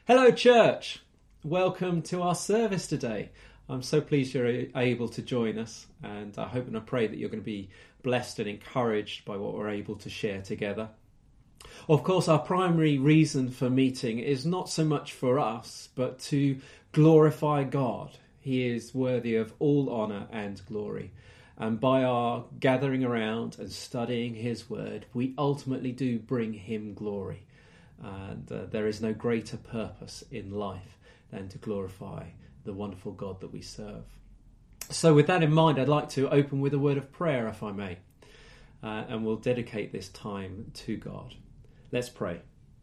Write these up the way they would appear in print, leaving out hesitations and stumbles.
Hello, church. Welcome to our service today. I'm so pleased you're able to join us, and I hope and I pray that you're going to be blessed and encouraged by what we're able to share together. Of course, our primary reason for meeting is not so much for us, but to glorify God. He is worthy of all honour and glory. And by our gathering around and studying his word, we ultimately do bring him glory. And there is no greater purpose in life than to glorify the wonderful God that we serve. So with that in mind, I'd like to open with a word of prayer, if I may. And we'll dedicate this time to God. Let's pray.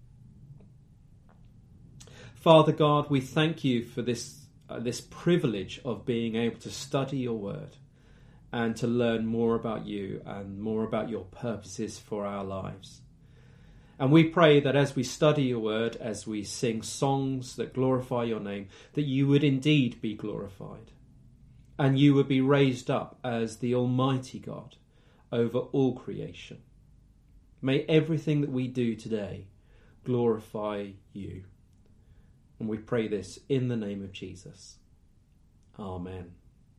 Father God, we thank you for this privilege of being able to study your word and to learn more about you and more about your purposes for our lives. And we pray that as we study your word, as we sing songs that glorify your name, that you would indeed be glorified and you would be raised up as the Almighty God over all creation. May everything that we do today glorify you. And we pray this in the name of Jesus. Amen.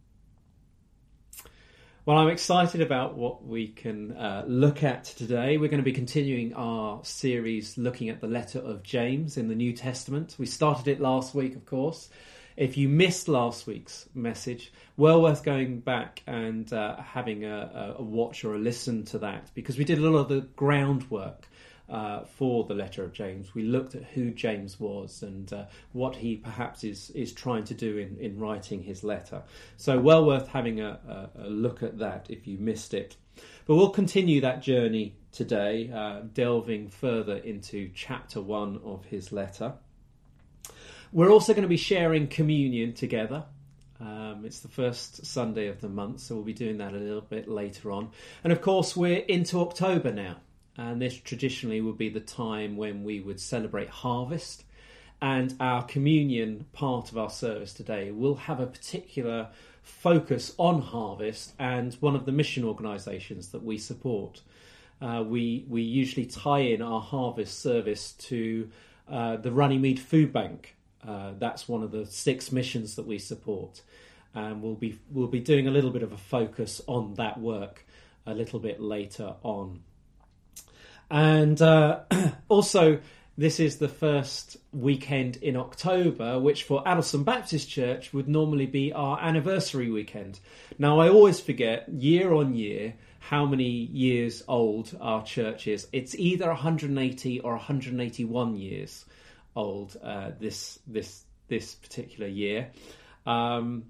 Well, I'm excited about what we can look at today. We're going to be continuing our series looking at the letter of James in the New Testament. We started it last week, of course. If you missed last week's message, well worth going back and having a watch or a listen to that, because we did a lot of the groundwork for the letter of James. We looked at who James was and what he perhaps is trying to do in writing his letter. So well worth having a look at that if you missed it. But we'll continue that journey today, delving further into chapter 1 of his letter. We're also going to be sharing communion together. It's the first Sunday of the month, so we'll be doing that a little bit later on. And of course, we're into October now. And this traditionally would be the time when we would celebrate harvest. And our communion part of our service today will have a particular focus on harvest and one of the mission organisations that we support. We usually tie in our harvest service to the Runnymede Food Bank. That's one of the 6 missions that we support. And we'll be doing a little bit of a focus on that work a little bit later on. And also, this is the first weekend in October, which for Addlestone Baptist Church would normally be our anniversary weekend. Now, I always forget, year on year, how many years old our church is. It's either 180 or 181 years old this particular year. And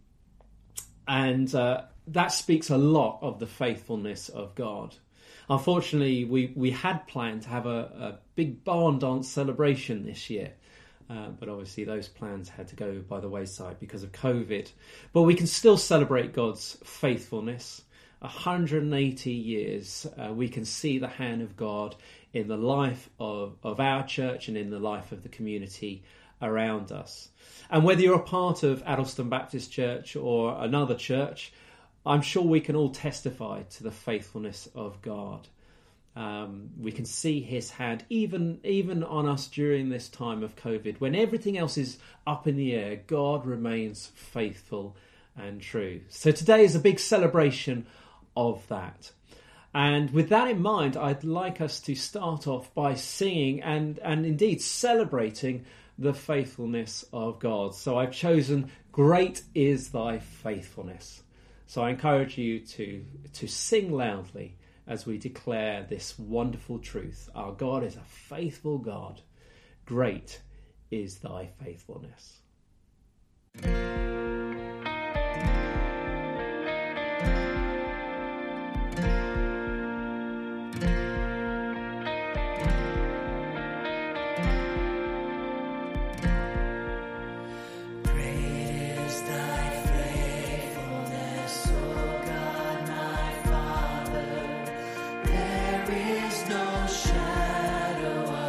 that speaks a lot of the faithfulness of God. Unfortunately, we had planned to have a big barn dance celebration this year, but obviously those plans had to go by the wayside because of COVID. But we can still celebrate God's faithfulness. 180 years, we can see the hand of God in the life of our church and in the life of the community around us. And whether you're a part of Addlestone Baptist Church or another church, I'm sure we can all testify to the faithfulness of God. We can see his hand even on us during this time of COVID. When everything else is up in the air, God remains faithful and true. So today is a big celebration of that. And with that in mind, I'd like us to start off by singing and indeed celebrating the faithfulness of God. So I've chosen "Great is Thy Faithfulness." So I encourage you to sing loudly as we declare this wonderful truth. Our God is a faithful God. Great is thy faithfulness.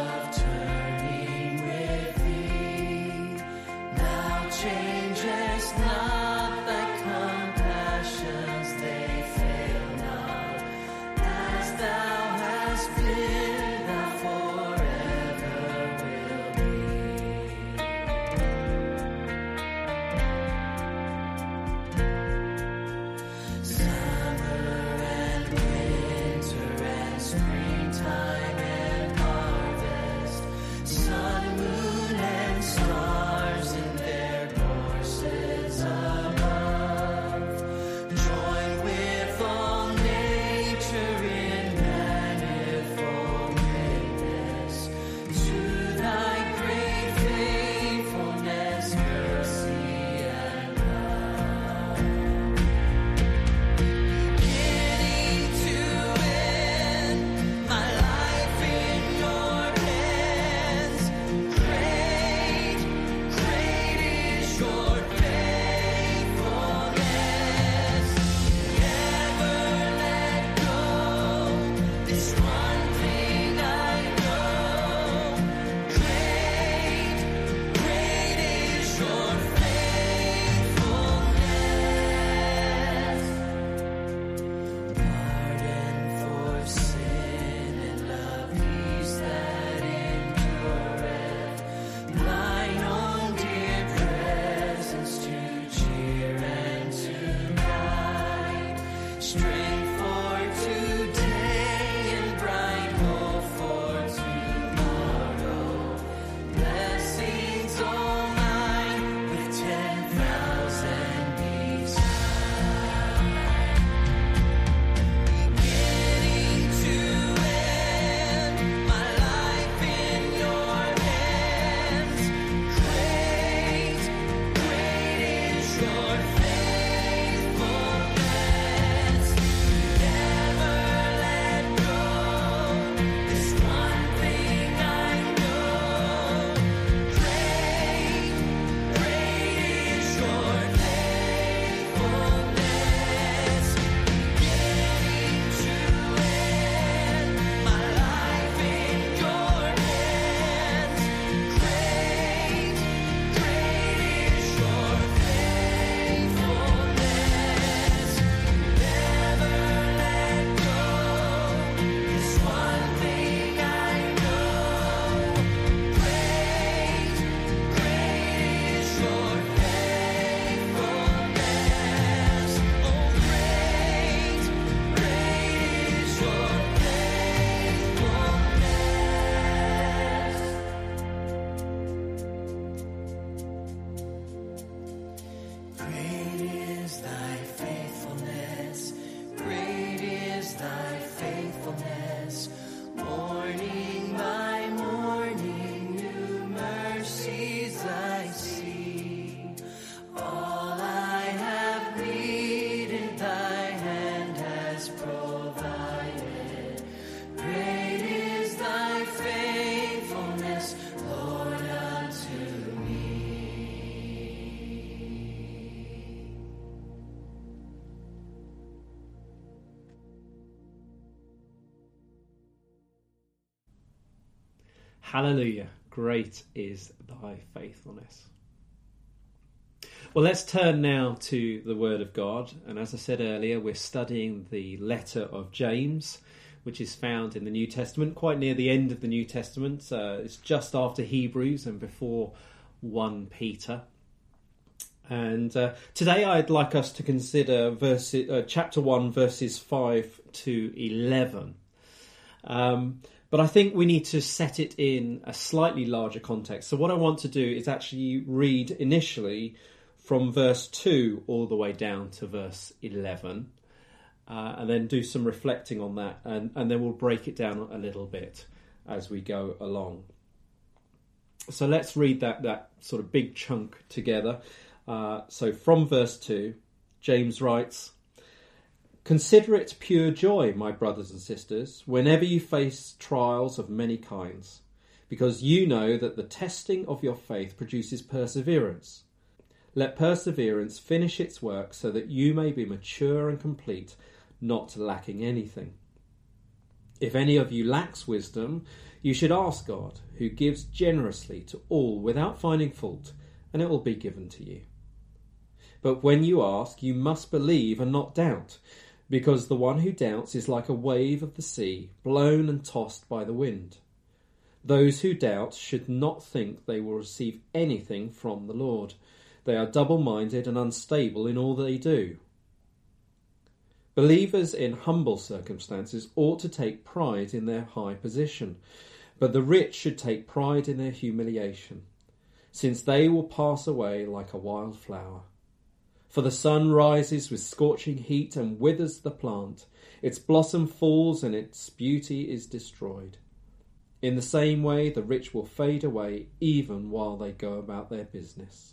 Changes Hallelujah. Great is thy faithfulness. Well, let's turn now to the Word of God. And as I said earlier, we're studying the letter of James, which is found in the New Testament, quite near the end of the New Testament. It's just after Hebrews and before 1 Peter. And today I'd like us to consider chapter 1, verses 5 to 11. But I think we need to set it in a slightly larger context. So what I want to do is actually read initially from verse 2 all the way down to verse 11. And then do some reflecting on that, and then we'll break it down a little bit as we go along. So let's read that sort of big chunk together. So from verse 2, James writes, "Consider it pure joy, my brothers and sisters, whenever you face trials of many kinds, because you know that the testing of your faith produces perseverance. Let perseverance finish its work so that you may be mature and complete, not lacking anything. If any of you lacks wisdom, you should ask God, who gives generously to all without finding fault, and it will be given to you. But when you ask, you must believe and not doubt, because the one who doubts is like a wave of the sea, blown and tossed by the wind. Those who doubt should not think they will receive anything from the Lord. They are double-minded and unstable in all they do. Believers in humble circumstances ought to take pride in their high position, but the rich should take pride in their humiliation, since they will pass away like a wild flower. For the sun rises with scorching heat and withers the plant. Its blossom falls and its beauty is destroyed. In the same way, the rich will fade away even while they go about their business."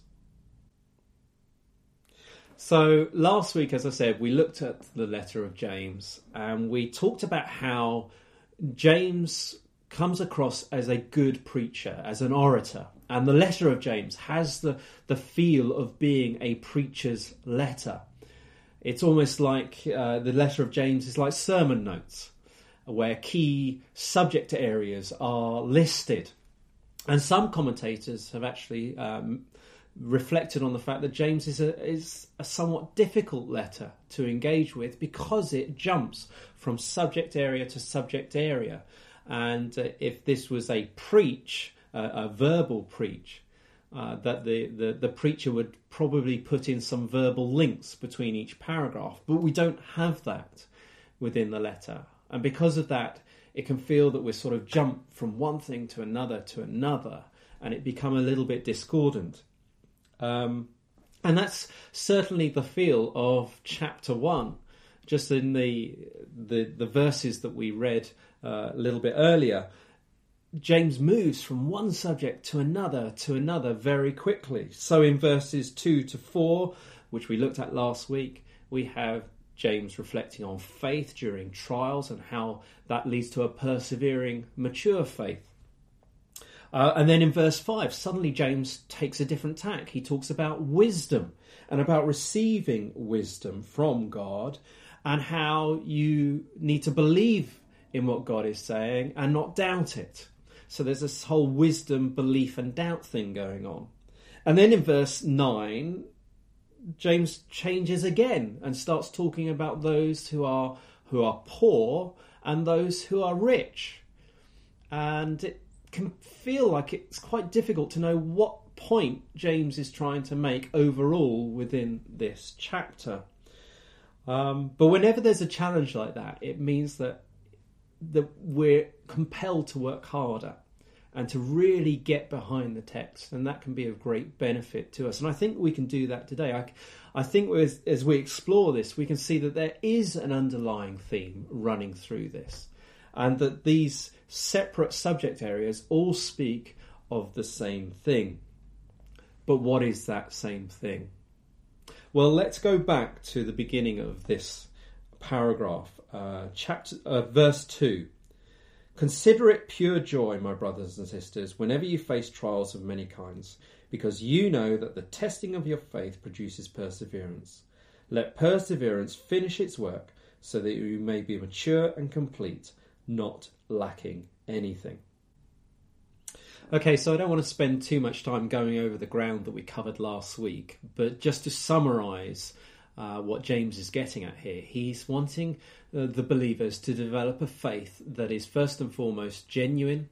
So last week, as I said, we looked at the letter of James and we talked about how James comes across as a good preacher, as an orator. And the letter of James has the feel of being a preacher's letter. It's almost like the letter of James is like sermon notes, where key subject areas are listed. And some commentators have actually reflected on the fact that James is a somewhat difficult letter to engage with because it jumps from subject area to subject area. And if this was a preach, a verbal preach, that the preacher would probably put in some verbal links between each paragraph. But we don't have that within the letter. And because of that, it can feel that we're sort of jumped from one thing to another, and it become a little bit discordant. And that's certainly the feel of chapter 1. Just in the verses that we read a little bit earlier, James moves from one subject to another very quickly. So in verses 2 to 4, which we looked at last week, we have James reflecting on faith during trials and how that leads to a persevering, mature faith. And then in verse 5, suddenly James takes a different tack. He talks about wisdom and about receiving wisdom from God and how you need to believe in what God is saying and not doubt it. So there's this whole wisdom, belief and doubt thing going on. And then in verse 9, James changes again and starts talking about those who are poor and those who are rich. And it can feel like it's quite difficult to know what point James is trying to make overall within this chapter. But whenever there's a challenge like that, it means that we're compelled to work harder and to really get behind the text, and that can be of great benefit to us. And I think we can do that today. I think as we explore this, we can see that there is an underlying theme running through this, and that these separate subject areas all speak of the same thing. But what is that same thing? Well, let's go back to the beginning of this paragraph, verse 2. "Consider it pure joy, my brothers and sisters, whenever you face trials of many kinds, because you know that the testing of your faith produces perseverance. Let perseverance finish its work, so that you may be mature and complete, not lacking anything." Okay, so I don't want to spend too much time going over the ground that we covered last week, but just to summarise what James is getting at here, he's wanting the believers to develop a faith that is first and foremost genuine,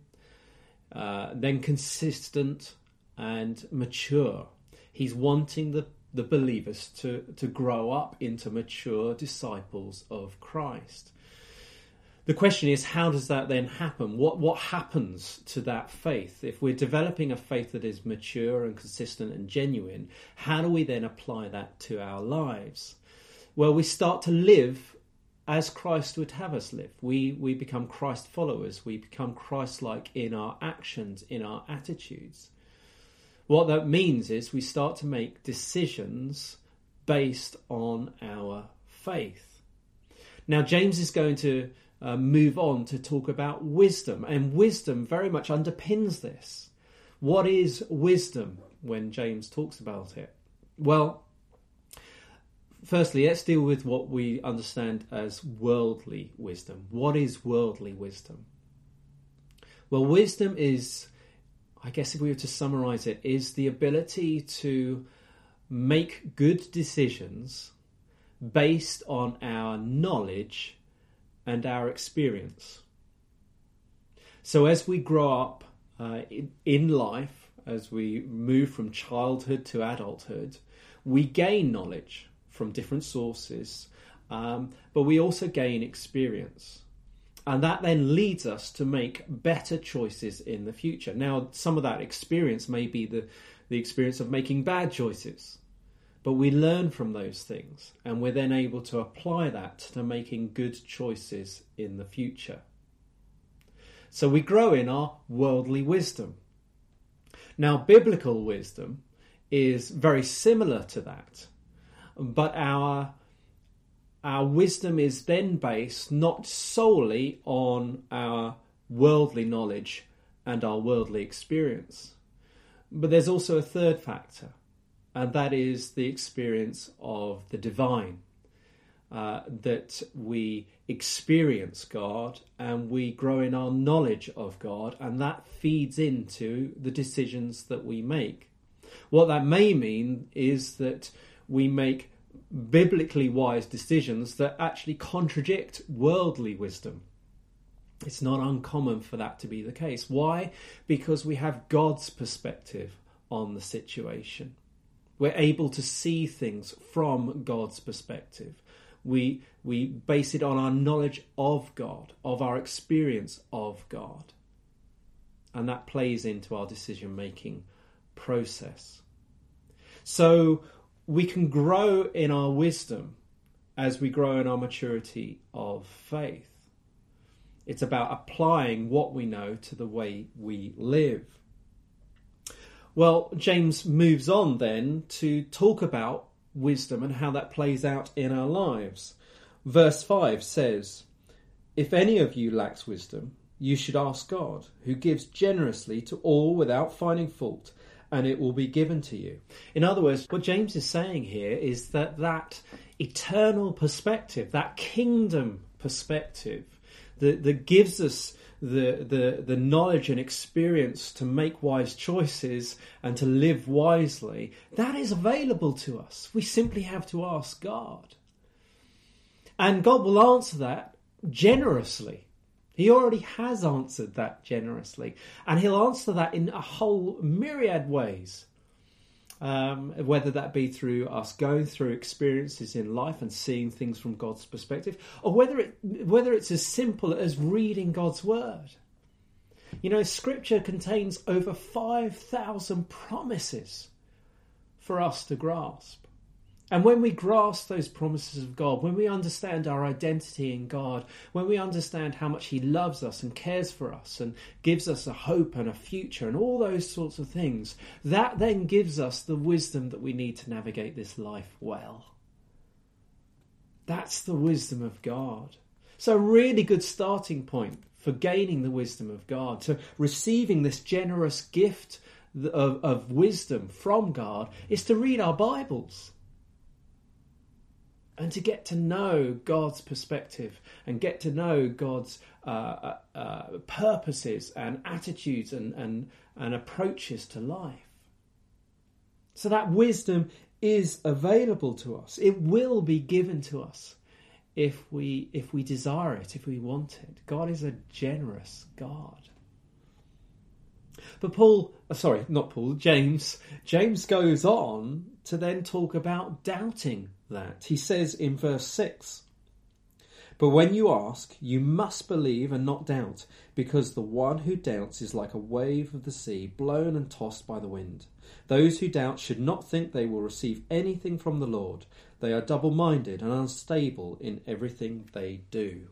then consistent and mature. He's wanting the believers to grow up into mature disciples of Christ. The question is, how does that then happen? What happens to that faith? If we're developing a faith that is mature and consistent and genuine, how do we then apply that to our lives? Well, we start to live as Christ would have us live. We become Christ followers. We become Christ-like in our actions, in our attitudes. What that means is we start to make decisions based on our faith. Now, James is going to move on to talk about wisdom, and wisdom very much underpins this. What is wisdom when James talks about it? Well, firstly, let's deal with what we understand as worldly wisdom. What is worldly wisdom? Well, wisdom is, I guess if we were to summarise it, is the ability to make good decisions based on our knowledge and our experience. So as we grow up in life, as we move from childhood to adulthood, we gain knowledge from different sources, but we also gain experience. And that then leads us to make better choices in the future. Now, some of that experience may be the experience of making bad choices. But we learn from those things, and we're then able to apply that to making good choices in the future. So we grow in our worldly wisdom. Now, biblical wisdom is very similar to that, but our wisdom is then based not solely on our worldly knowledge and our worldly experience, but there's also a third factor. And that is the experience of the divine, that we experience God and we grow in our knowledge of God, and that feeds into the decisions that we make. What that may mean is that we make biblically wise decisions that actually contradict worldly wisdom. It's not uncommon for that to be the case. Why? Because we have God's perspective on the situation. We're able to see things from God's perspective. We base it on our knowledge of God, of our experience of God. And that plays into our decision-making process. So we can grow in our wisdom as we grow in our maturity of faith. It's about applying what we know to the way we live. Well, James moves on then to talk about wisdom and how that plays out in our lives. Verse 5 says, "If any of you lacks wisdom, you should ask God, who gives generously to all without finding fault, and it will be given to you." In other words, what James is saying here is that eternal perspective, that kingdom perspective that gives us the knowledge and experience to make wise choices and to live wisely, that is available to us. We simply have to ask God. And God will answer that generously. He already has answered that generously. And he'll answer that in a whole myriad ways. Whether that be through us going through experiences in life and seeing things from God's perspective, or whether it's as simple as reading God's word. You know, Scripture contains over 5,000 promises for us to grasp. And when we grasp those promises of God, when we understand our identity in God, when we understand how much He loves us and cares for us and gives us a hope and a future and all those sorts of things, that then gives us the wisdom that we need to navigate this life well. That's the wisdom of God. So a really good starting point for gaining the wisdom of God, to receiving this generous gift of wisdom from God, is to read our Bibles. And to get to know God's perspective and get to know God's purposes and attitudes and and approaches to life. So that wisdom is available to us. It will be given to us if we desire it, if we want it. God is a generous God. But James goes on to then talk about doubting that. He says in verse 6, "But when you ask, you must believe and not doubt, because the one who doubts is like a wave of the sea, blown and tossed by the wind. Those who doubt should not think they will receive anything from the Lord. They are double-minded and unstable in everything they do."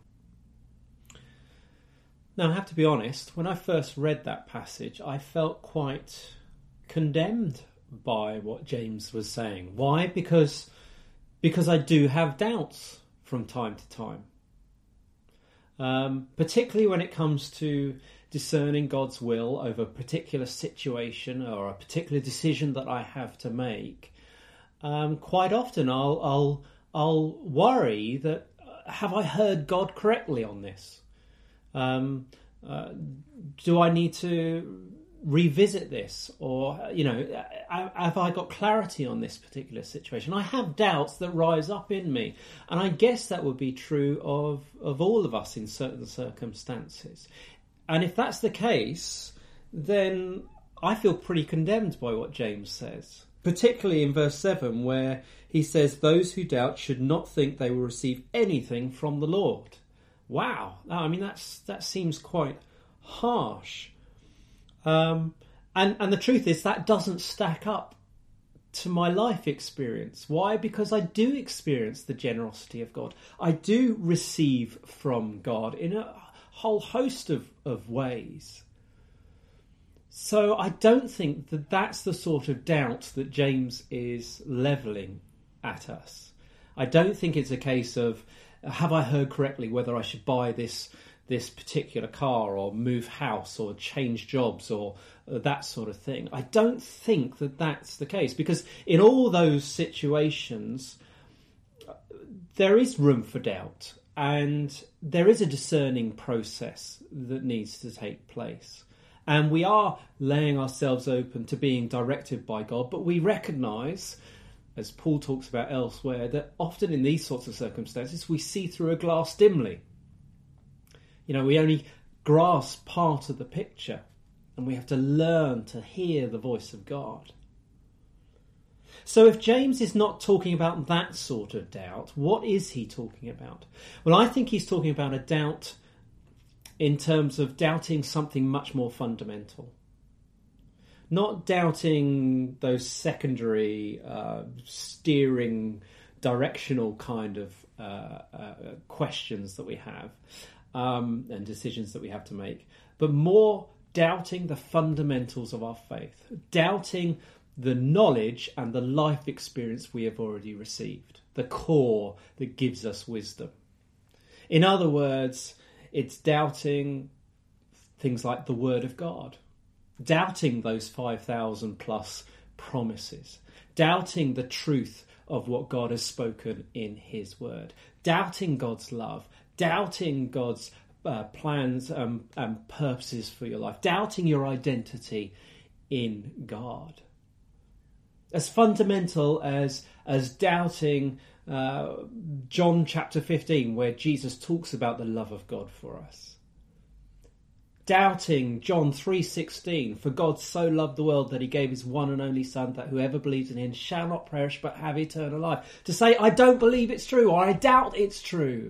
Now, I have to be honest, when I first read that passage, I felt quite condemned by what James was saying. Why? Because I do have doubts from time to time. Particularly when it comes to discerning God's will over a particular situation or a particular decision that I have to make. Quite often I'll worry that, have I heard God correctly on this? Do I need to revisit this? Or, have I got clarity on this particular situation? I have doubts that rise up in me. And I guess that would be true of all of us in certain circumstances. And if that's the case, then I feel pretty condemned by what James says. Particularly in verse 7, where he says, "Those who doubt should not think they will receive anything from the Lord." Wow, I mean that seems quite harsh, and the truth is that doesn't stack up to my life experience. Why? Because I do experience the generosity of God. I do receive from God in a whole host of ways. So I don't think that that's the sort of doubt that James is levelling at us. I don't think it's a case of, have I heard correctly whether I should buy this particular car or move house or change jobs or that sort of thing. I don't think that that's the case, because in all those situations there is room for doubt and there is a discerning process that needs to take place. And we are laying ourselves open to being directed by God, but we recognise, as Paul talks about elsewhere, that often in these sorts of circumstances we see through a glass dimly. We only grasp part of the picture, and we have to learn to hear the voice of God. So if James is not talking about that sort of doubt, what is he talking about? Well, I think he's talking about a doubt in terms of doubting something much more fundamental. Not doubting those secondary, steering, directional kind of questions that we have and decisions that we have to make, but more doubting the fundamentals of our faith, doubting the knowledge and the life experience we have already received, the core that gives us wisdom. In other words, it's doubting things like the Word of God, doubting those 5,000 plus promises, doubting the truth of what God has spoken in His Word, doubting God's love, doubting God's plans and purposes for your life, doubting your identity in God. As fundamental as doubting John chapter 15, where Jesus talks about the love of God for us. Doubting John 3:16, for God so loved the world that he gave his one and only Son, that whoever believes in him shall not perish but have eternal life. To say, I don't believe it's true, or I doubt it's true,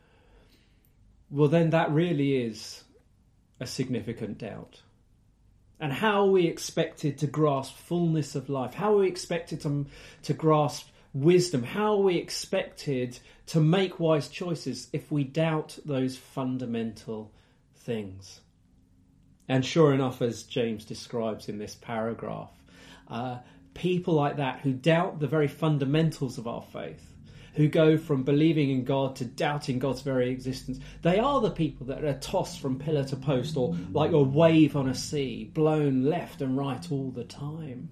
well then that really is a significant doubt. And how are we expected to grasp fullness of life? How are we expected to grasp wisdom? How are we expected to make wise choices if we doubt those fundamental things? And sure enough, as James describes in this paragraph, people like that who doubt the very fundamentals of our faith, who go from believing in God to doubting God's very existence, they are the people that are tossed from pillar to post, or like a wave on a sea, blown left and right all the time.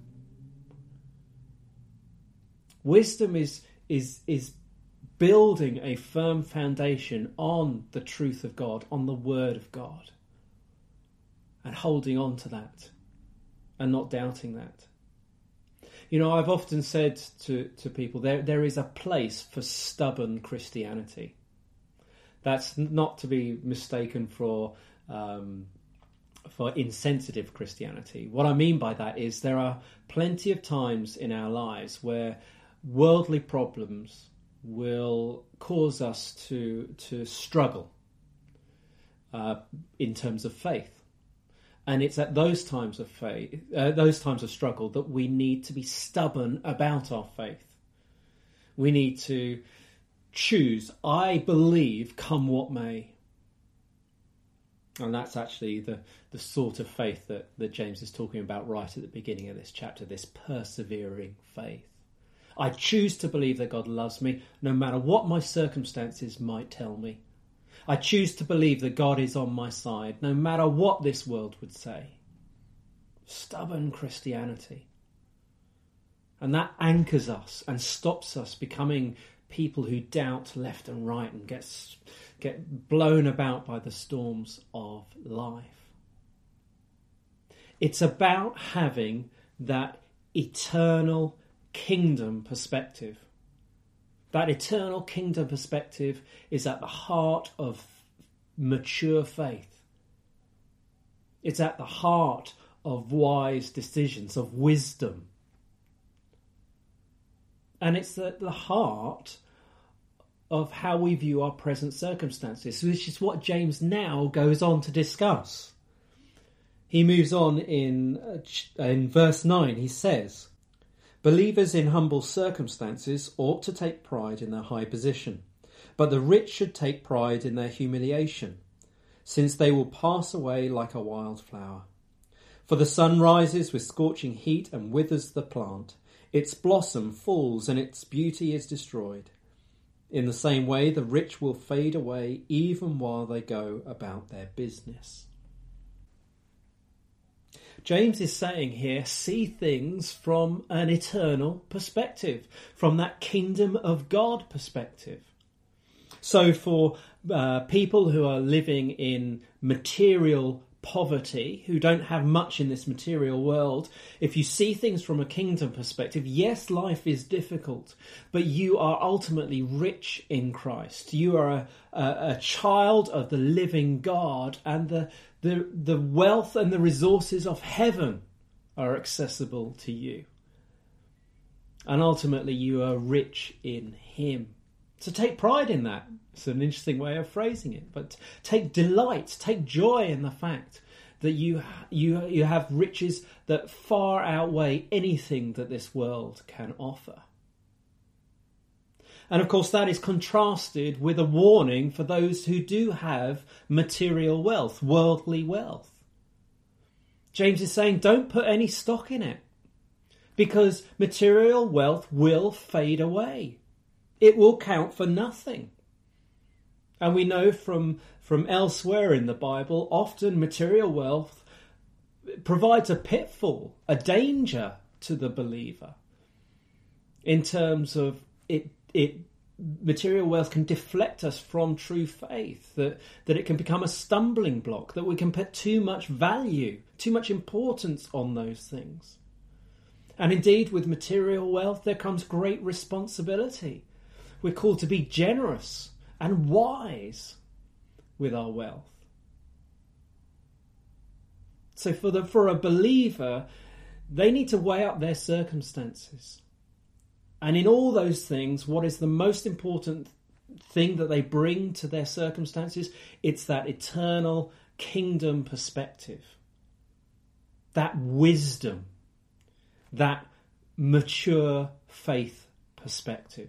Wisdom is building a firm foundation on the truth of God, on the Word of God, and holding on to that and not doubting that. You know, I've often said to people, there is a place for stubborn Christianity. That's not to be mistaken for insensitive Christianity. What I mean by that is there are plenty of times in our lives where worldly problems will cause us to struggle in terms of faith. And it's at those times of those times of struggle, that we need to be stubborn about our faith. We need to choose, I believe, come what may. And that's actually the sort of faith that James is talking about right at the beginning of this chapter, this persevering faith. I choose to believe that God loves me, no matter what my circumstances might tell me. I choose to believe that God is on my side, no matter what this world would say. Stubborn Christianity. And that anchors us and stops us becoming people who doubt left and right and get blown about by the storms of life. It's about having that eternal kingdom perspective. That eternal kingdom perspective is at the heart of mature faith. It's at the heart of wise decisions, of wisdom. And it's at the heart of how we view our present circumstances, which is what James now goes on to discuss. He moves on in verse 9. He says, believers in humble circumstances ought to take pride in their high position, but the rich should take pride in their humiliation, since they will pass away like a wild flower. For the sun rises with scorching heat and withers the plant. Its blossom falls and its beauty is destroyed. In the same way, the rich will fade away even while they go about their business. James is saying here, see things from an eternal perspective, from that kingdom of God perspective. So for people who are living in material poverty, who don't have much in this material world, if you see things from a kingdom perspective, yes, life is difficult, but you are ultimately rich in Christ. You are a child of the living God, and the wealth and the resources of heaven are accessible to you. And ultimately you are rich in him. So take pride in that. It's an interesting way of phrasing it, but take delight, take joy in the fact that you have riches that far outweigh anything that this world can offer. And of course that is contrasted with a warning for those who do have material wealth, worldly wealth. James is saying don't put any stock in it, because material wealth will fade away. It will count for nothing. And we know from elsewhere in the Bible, often material wealth provides a pitfall, a danger to the believer, in terms of material wealth can deflect us from true faith, that it can become a stumbling block, that we can put too much value, too much importance on those things. And indeed, with material wealth, there comes great responsibility. We're called to be generous and wise with our wealth. So for a believer, they need to weigh up their circumstances. And in all those things, what is the most important thing that they bring to their circumstances? It's that eternal kingdom perspective, that wisdom, that mature faith perspective.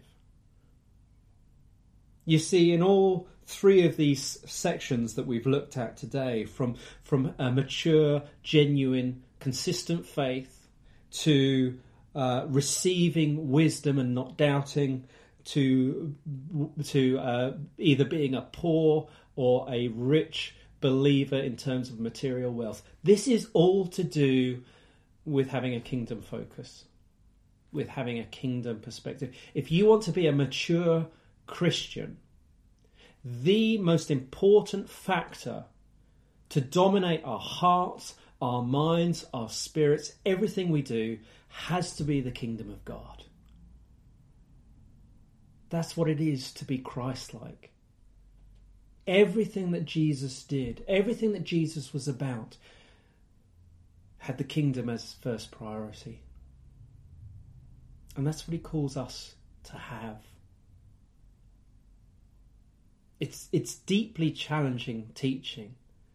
You see, in all three of these sections that we've looked at today, from a mature, genuine, consistent faith to receiving wisdom and not doubting, to either being a poor or a rich believer in terms of material wealth. This is all to do with having a kingdom focus, with having a kingdom perspective. If you want to be a mature Christian, the most important factor to dominate our hearts our minds, our spirits, everything we do has to be the kingdom of God. That's what it is to be Christ-like. Everything that Jesus did, everything that Jesus was about, had the kingdom as first priority. And that's what he calls us to have. It's deeply challenging teaching.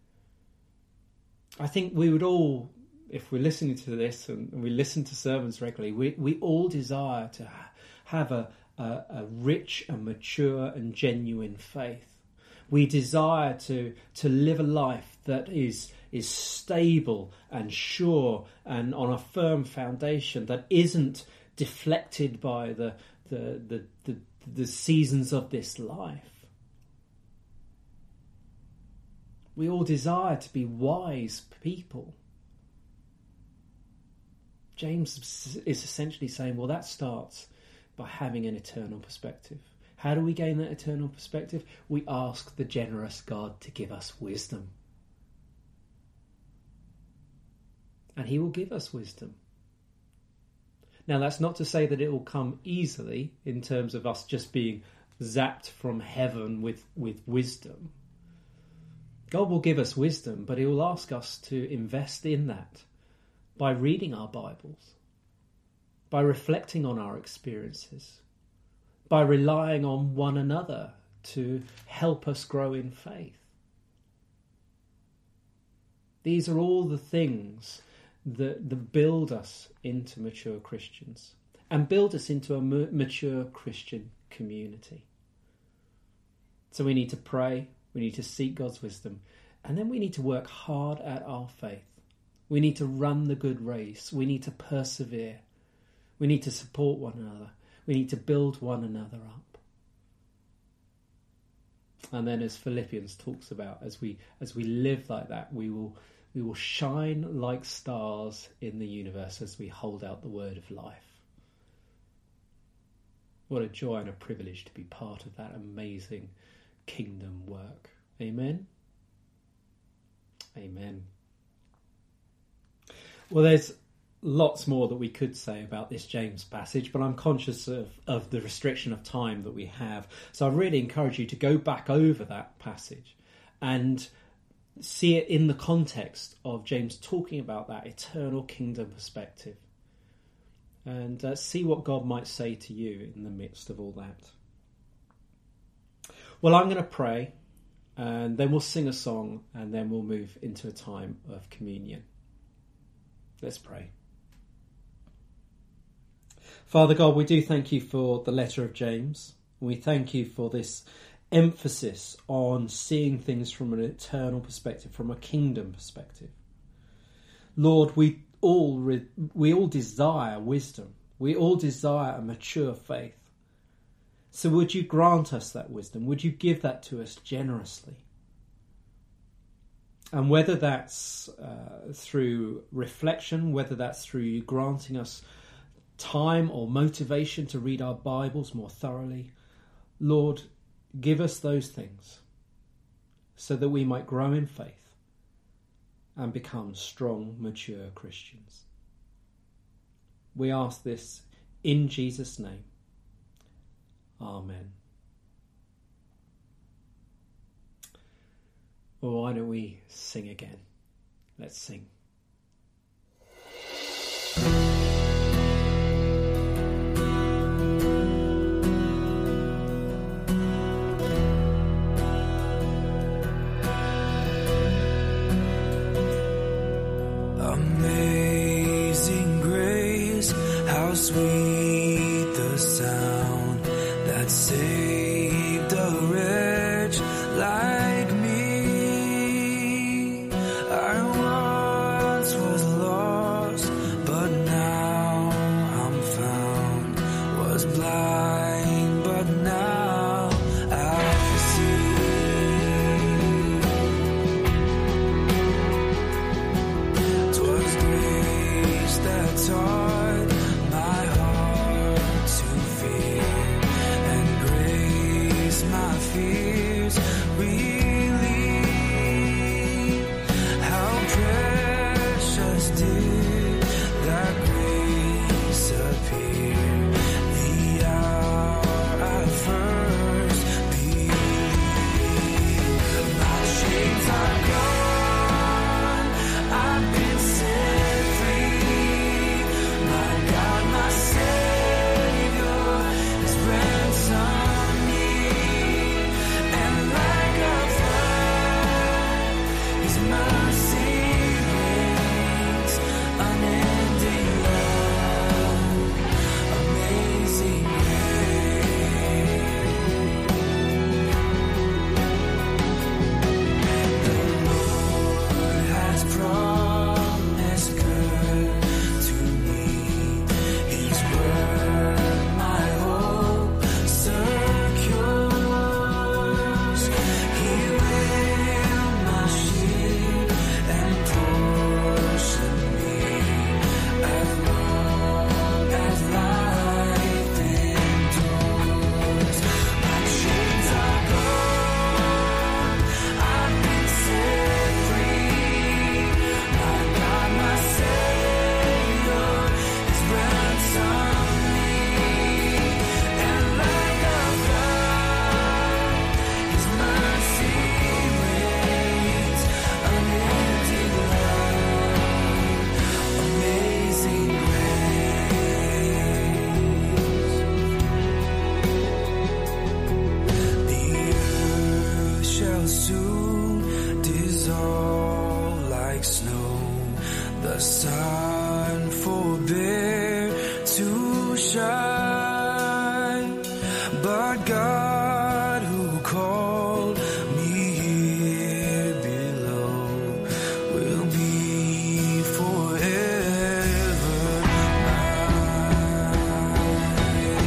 I think we would all, if we're listening to this and we listen to sermons regularly, we all desire to have a rich and mature and genuine faith. We desire to live a life that is stable and sure and on a firm foundation, that isn't deflected by the seasons of this life. We all desire to be wise people. James is essentially saying, well, that starts by having an eternal perspective. How do we gain that eternal perspective? We ask the generous God to give us wisdom. And he will give us wisdom. Now, that's not to say that it will come easily in terms of us just being zapped from heaven with wisdom. God will give us wisdom, but he will ask us to invest in that by reading our Bibles, by reflecting on our experiences, by relying on one another to help us grow in faith. These are all the things that build us into mature Christians and build us into a mature Christian community. So we need to pray, we need to seek God's wisdom, and then we need to work hard at our faith. We need to run the good race. We need to persevere. We need to support one another. We need to build one another up. And then, as Philippians talks about, as we live like that, we will shine like stars in the universe as we hold out the word of life. What a joy and a privilege to be part of that amazing kingdom work. Amen? Amen. Well, there's lots more that we could say about this James passage, but I'm conscious of the restriction of time that we have. So I really encourage you to go back over that passage and see it in the context of James talking about that eternal kingdom perspective, and see what God might say to you in the midst of all that. Well, I'm going to pray, and then we'll sing a song, and then we'll move into a time of communion. Let's pray. Father God, we do thank you for the letter of James. We thank you for this emphasis on seeing things from an eternal perspective, from a kingdom perspective. Lord, we all desire wisdom. We all desire a mature faith. So would you grant us that wisdom? Would you give that to us generously? And whether that's through reflection, whether that's through you granting us time or motivation to read our Bibles more thoroughly, Lord, give us those things so that we might grow in faith and become strong, mature Christians. We ask this in Jesus' name. Amen. Well, why don't we sing again? Let's sing. Amazing grace, how sweet the sound that saved a wretch like me. I once was lost, but now I'm found. Was blind, but now I see. 'Twas grace that taught my heart to fear, and grace shine, but God who called me here below will be forever mine.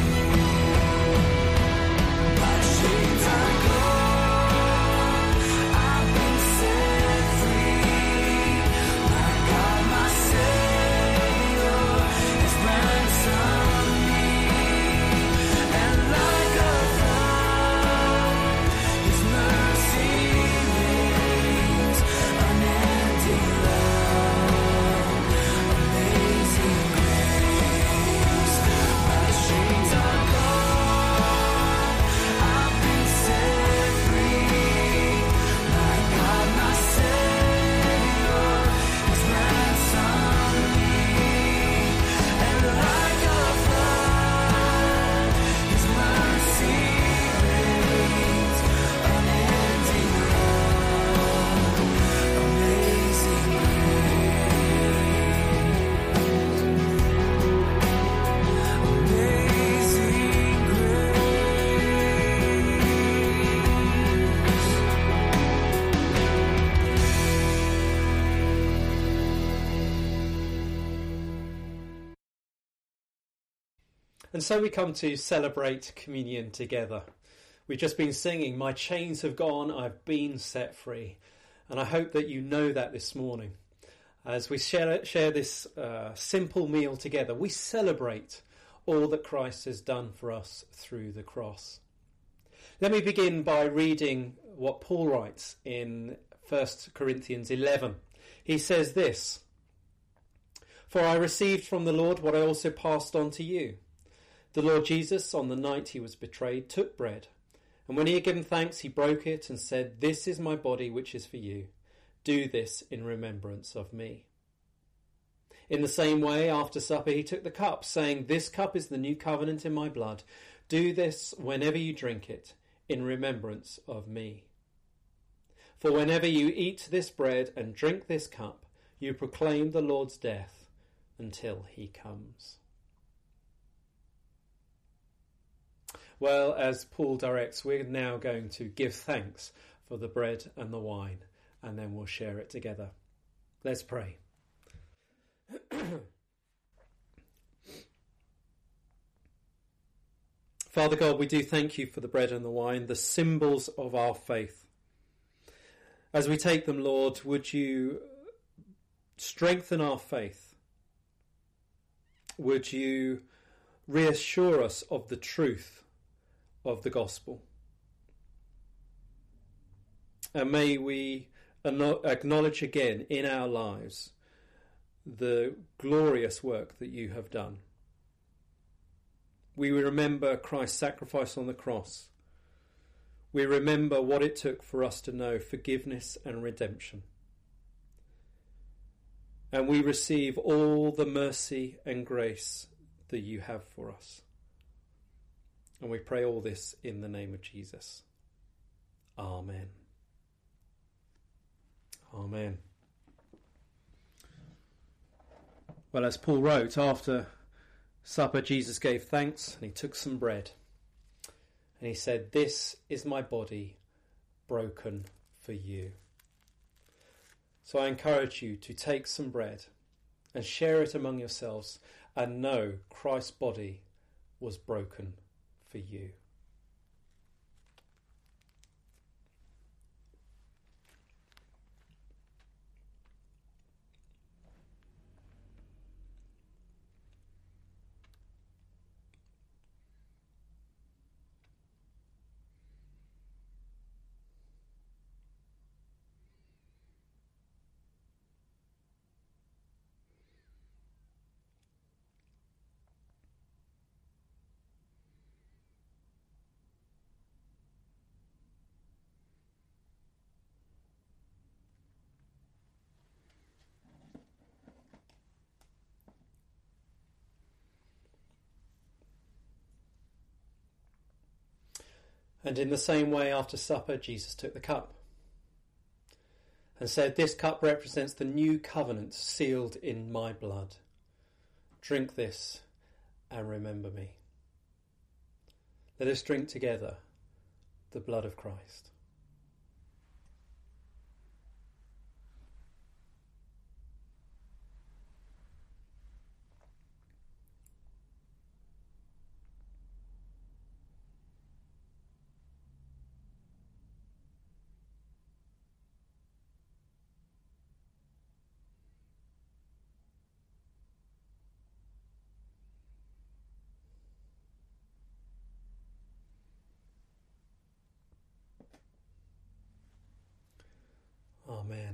My chains are gone, I've been set free. My God, my Savior has ransomed me, and like a flood, His mercy reigns, unending love, amazing grace. My chains are gone, I've been set free. My God, my Savior has ransomed me, and like a flood, His mercy reigns, unending love, amazing And so we come to celebrate communion together. We've just been singing, "My chains have gone, I've been set free." And I hope that you know that this morning. As we share this simple meal together, we celebrate all that Christ has done for us through the cross. Let me begin by reading what Paul writes in 1 Corinthians 11. He says this, "For I received from the Lord what I also passed on to you. The Lord Jesus, on the night he was betrayed, took bread, and when he had given thanks, he broke it and said, 'This is my body, which is for you. Do this in remembrance of me.' In the same way, after supper, he took the cup, saying, 'This cup is the new covenant in my blood. Do this whenever you drink it, in remembrance of me. For whenever you eat this bread and drink this cup, you proclaim the Lord's death until he comes.'" Well, as Paul directs, we're now going to give thanks for the bread and the wine, and then we'll share it together. Let's pray. Father God, we do thank you for the bread and the wine, the symbols of our faith. As we take them, Lord, would you strengthen our faith? Would you reassure us of the truth of the gospel? And may we acknowledge again in our lives the glorious work that you have done. We remember Christ's sacrifice on the cross. We remember what it took for us to know forgiveness and redemption. And we receive all the mercy and grace that you have for us. And we pray all this in the name of Jesus. Amen. Amen. Well, as Paul wrote, after supper Jesus gave thanks and he took some bread. And he said, "This is my body broken for you." So I encourage you to take some bread and share it among yourselves and know Christ's body was broken for you. And in the same way, after supper, Jesus took the cup and said, "This cup represents the new covenant sealed in my blood. Drink this and remember me. Let us drink together the blood of Christ. Amen.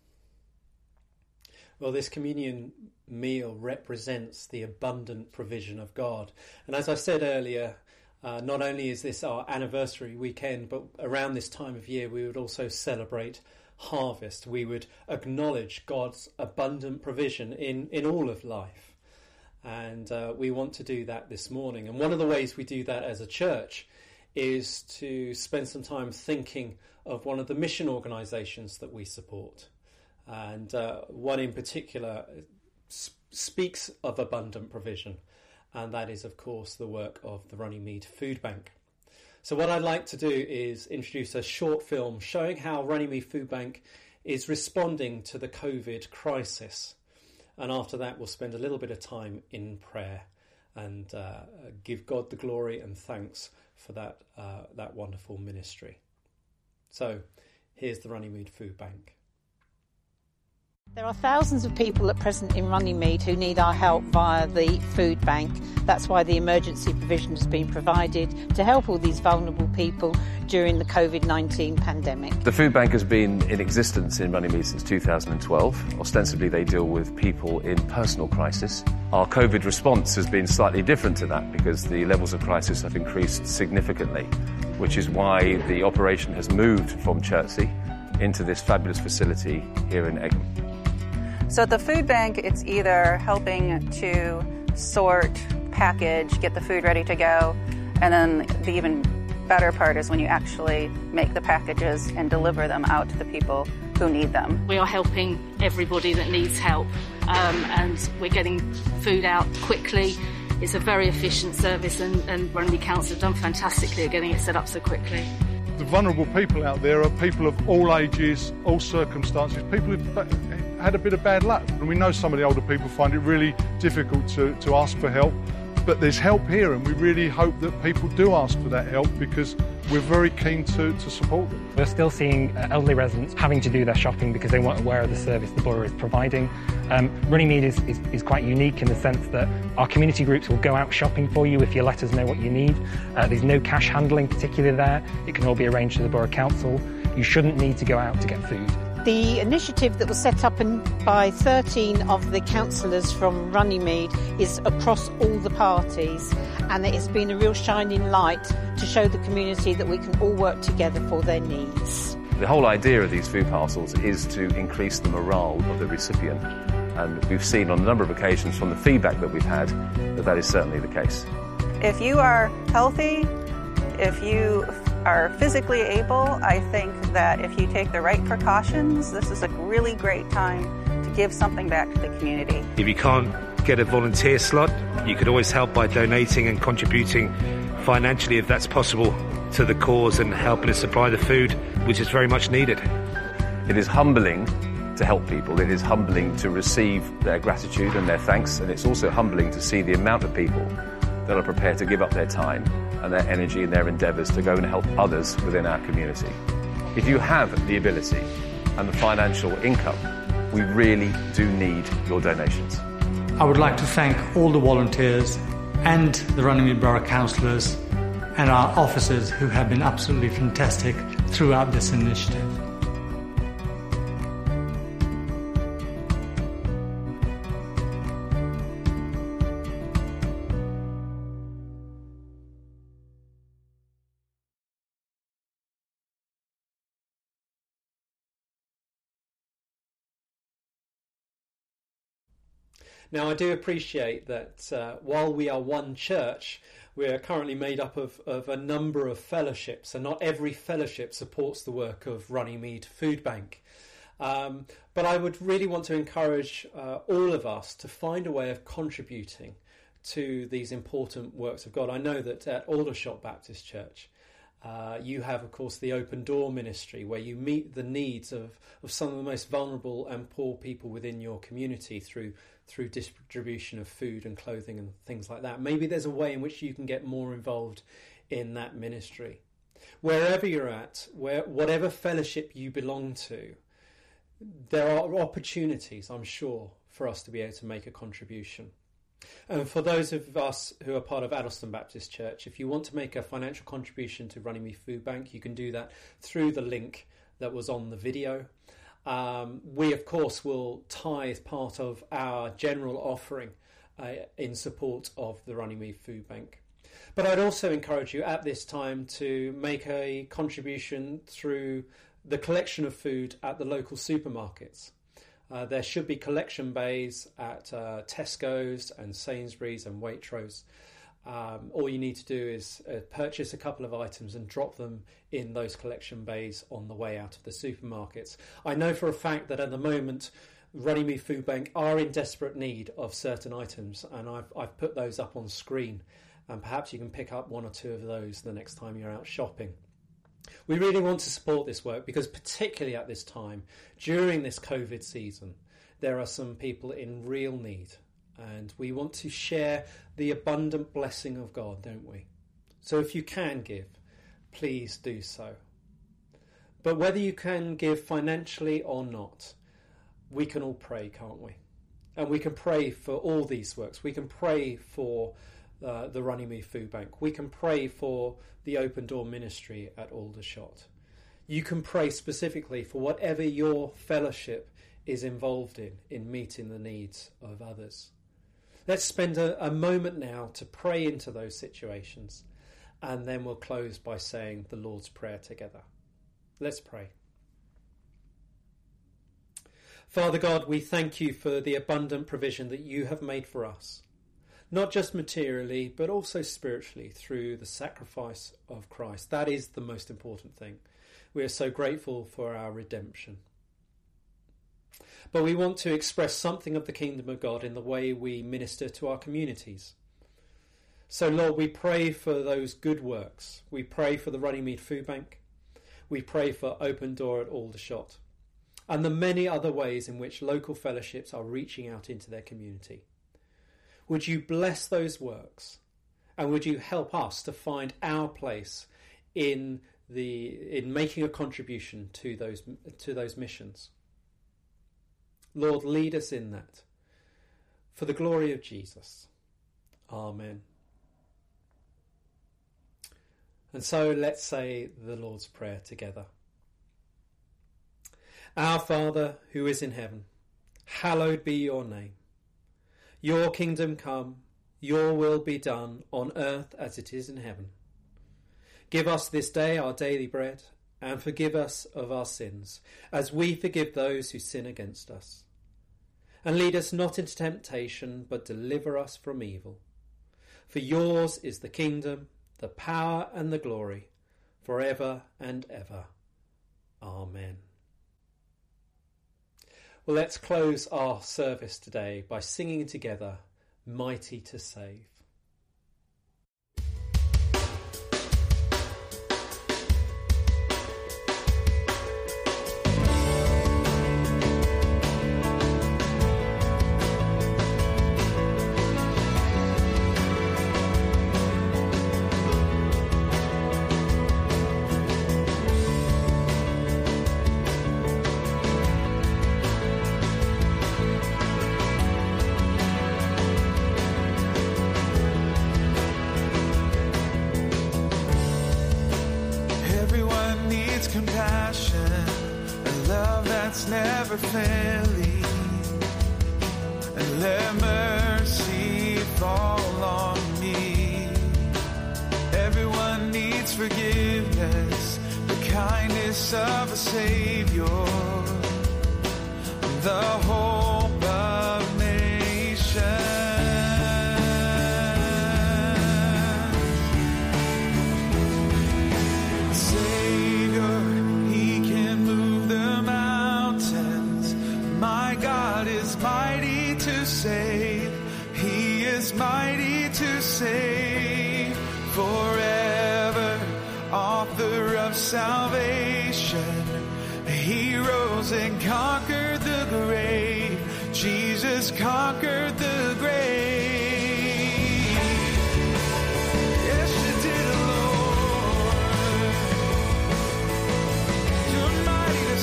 Well, this communion meal represents the abundant provision of God. And as I said earlier, not only is this our anniversary weekend, but around this time of year we would also celebrate harvest. We would acknowledge God's abundant provision in all of life. And we want to do that this morning. And one of the ways we do that as a church is to spend some time thinking of one of the mission organisations that we support. And one in particular speaks of abundant provision, and that is, of course, the work of the Runnymede Food Bank. So what I'd like to do is introduce a short film showing how Runnymede Food Bank is responding to the COVID crisis. And after that, we'll spend a little bit of time in prayer and give God the glory and thanks for that wonderful ministry. So, here's the Runnymede Food Bank. There are thousands of people at present in Runnymede who need our help via the food bank. That's why the emergency provision has been provided to help all these vulnerable people during the COVID-19 pandemic. The food bank has been in existence in Runnymede since 2012. Ostensibly they deal with people in personal crisis. Our COVID response has been slightly different to that because the levels of crisis have increased significantly, which is why the operation has moved from Chertsey into this fabulous facility here in Egham. So at the food bank, it's either helping to sort, package, get the food ready to go, and then the even better part is when you actually make the packages and deliver them out to the people who need them. We are helping everybody that needs help, and we're getting food out quickly. It's a very efficient service, and Runnymede Council have done fantastically at getting it set up so quickly. The vulnerable people out there are people of all ages, all circumstances, people who've had a bit of bad luck. And we know some of the older people find it really difficult to ask for help, but there's help here, and we really hope that people do ask for that help because we're very keen to support them. We're still seeing elderly residents having to do their shopping because they weren't aware of the service the borough is providing. Runnymede is quite unique in the sense that our community groups will go out shopping for you if you let us know what you need. There's no cash handling particularly there. It can all be arranged to the Borough Council. You shouldn't need to go out to get food. The initiative that was set up by 13 of the councillors from Runnymede is across all the parties, and it has been a real shining light to show the community that we can all work together for their needs. The whole idea of these food parcels is to increase the morale of the recipient, and we've seen on a number of occasions from the feedback that we've had that is certainly the case. If you are healthy, if you are physically able, I think that if you take the right precautions, this is a really great time to give something back to the community. If you can't get a volunteer slot, you could always help by donating and contributing financially, if that's possible, to the cause and helping to supply the food, which is very much needed. It is humbling to help people. It is humbling to receive their gratitude and their thanks, and it's also humbling to see the amount of people that are prepared to give up their time and their energy and their endeavours to go and help others within our community. If you have the ability and the financial income, we really do need your donations. I would like to thank all the volunteers and the Runnymede Borough councillors and our officers who have been absolutely fantastic throughout this initiative. Now, I do appreciate that while we are one church, we are currently made up of a number of fellowships, and not every fellowship supports the work of Runnymede Food Bank. But I would really want to encourage all of us to find a way of contributing to these important works of God, I know that at Aldershot Baptist Church, you have, of course, the Open Door ministry, where you meet the needs of some of the most vulnerable and poor people within your community through distribution of food and clothing and things like that. Maybe there's a way in which you can get more involved in that ministry. Wherever you're at, whatever fellowship you belong to, there are opportunities, I'm sure, for us to be able to make a contribution. And for those of us who are part of Addlestone Baptist Church, if you want to make a financial contribution to Runnymede Food Bank, you can do that through the link that was on the video. We, of course, will tithe part of our general offering in support of the Runnymede Food Bank. But I'd also encourage you at this time to make a contribution through the collection of food at the local supermarkets. There should be collection bays at Tesco's and Sainsbury's and Waitrose. All you need to do is purchase a couple of items and drop them in those collection bays on the way out of the supermarkets. I know for a fact that at the moment Runnymede Food Bank are in desperate need of certain items, and I've put those up on screen, and perhaps you can pick up one or two of those the next time you're out shopping. We really want to support this work because particularly at this time, during this COVID season, there are some people in real need, and we want to share the abundant blessing of God, don't we? So if you can give, please do so. But whether you can give financially or not, we can all pray, can't we? And we can pray for all these works. We can pray for the Runnymede Food Bank. We can pray for the Open Door ministry at Aldershot. You can pray specifically for whatever your fellowship is involved in meeting the needs of others. Let's spend a moment now to pray into those situations, and then we'll close by saying the Lord's Prayer together. Let's pray. Father God, we thank you for the abundant provision that you have made for us, not just materially, but also spiritually through the sacrifice of Christ. That is the most important thing. We are so grateful for our redemption. But we want to express something of the kingdom of God in the way we minister to our communities. So, Lord, we pray for those good works. We pray for the Runnymede Food Bank. We pray for Open Door at Aldershot, and the many other ways in which local fellowships are reaching out into their community. Would you bless those works, and would you help us to find our place in making a contribution to those missions? Lord, lead us in that, for the glory of Jesus. Amen. And so let's say the Lord's Prayer together. Our Father, who is in heaven, hallowed be your name. Your kingdom come, your will be done on earth as it is in heaven. Give us this day our daily bread, and forgive us of our sins, as we forgive those who sin against us. And lead us not into temptation, but deliver us from evil. For yours is the kingdom, the power and the glory, forever and ever. Amen. Well, let's close our service today by singing together, Mighty to Save. Never failing, and let mercy fall on me. Everyone needs forgiveness, the kindness of a Savior, the hope of nations. Mighty to save, he is mighty to save forever, author of salvation. He rose and conquered the grave. Jesus conquered the grave. Yes, you did, Lord. You're mighty to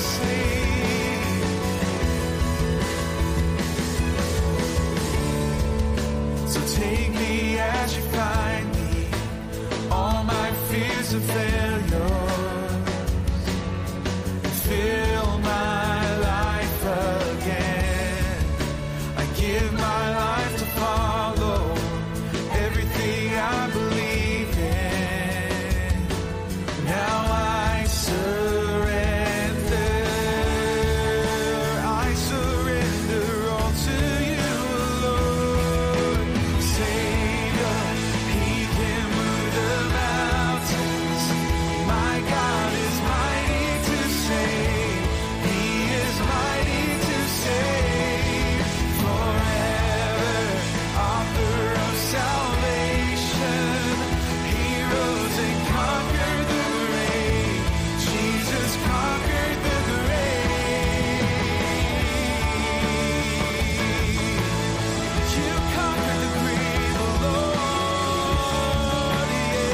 save. So take me as you find me. All my fears of failure. Fill my life again. I give my life to follow everything I believe in. Now I surrender. I surrender all to you, Lord. Savior, He can move the mountains. My God is mighty to save. He is mighty to save forever, author of salvation. He rose and conquered the grave. Jesus conquered the grave. You conquered the grave, Lord,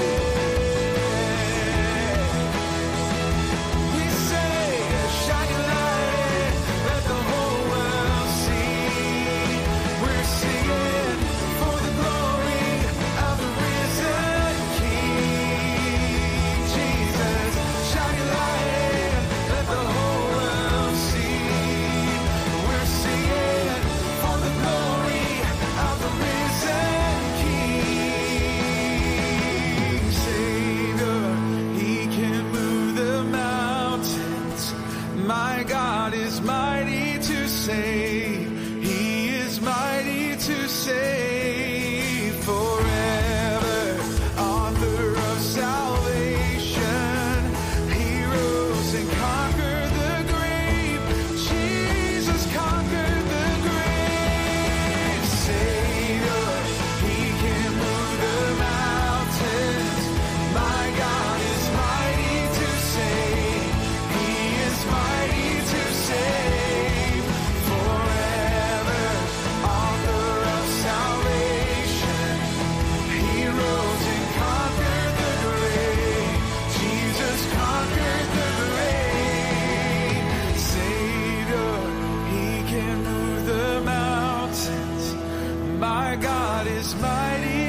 yeah. We say, shine your light, let the whole world see. We're singing for the glory of the risen King. Jesus, shine your light, let the whole world see. We're singing for the glory of the risen King. Savior, He can move the mountains. My God is mighty to save. He is mighty to save forever, author of salvation. He rose and conquered the grave. Jesus conquered the grave. Savior, He can move the mountains. My God is mighty to save. He is mighty to save forever, author of salvation. He rose and conquered the grave. Jesus conquered the grave. Savior, He can move the mountains. My God is mighty